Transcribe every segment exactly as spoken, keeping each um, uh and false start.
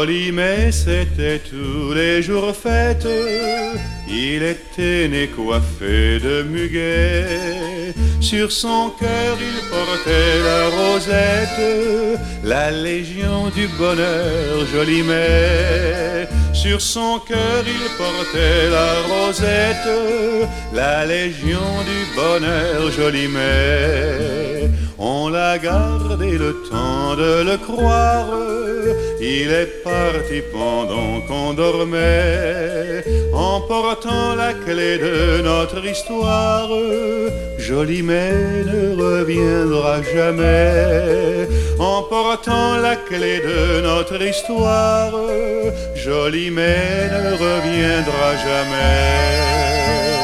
Joli, mais c'était tous les jours fête. Il était né coiffé de muguet. Sur son cœur il portait la rosette, la légion du bonheur, joli mais. Sur son cœur il portait la rosette, la légion du bonheur, joli mais. On l'a gardé le temps de le croire, il est parti pendant qu'on dormait, emportant la clé de notre histoire. Joli mais ne reviendra jamais, emportant la clé de notre histoire. Joli mais ne reviendra jamais.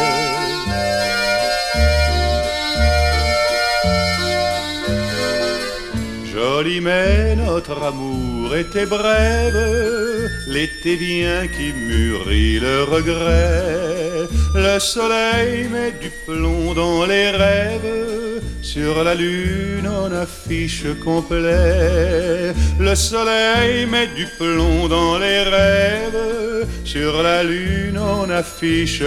Joli mais notre amour était brève, l'été vient qui mûrit le regret. Le soleil met du plomb dans les rêves, sur la lune on affiche complet. Le soleil met du plomb dans les rêves, sur la lune on affiche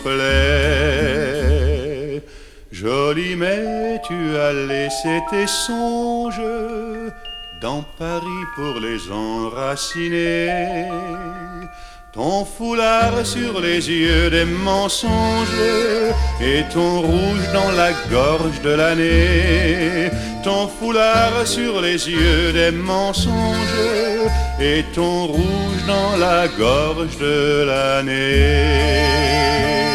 complet. Joli mais tu as laissé tes songes dans Paris pour les enraciner, ton foulard sur les yeux des mensonges et ton rouge dans la gorge de l'année. Ton foulard sur les yeux des mensonges et ton rouge dans la gorge de l'année.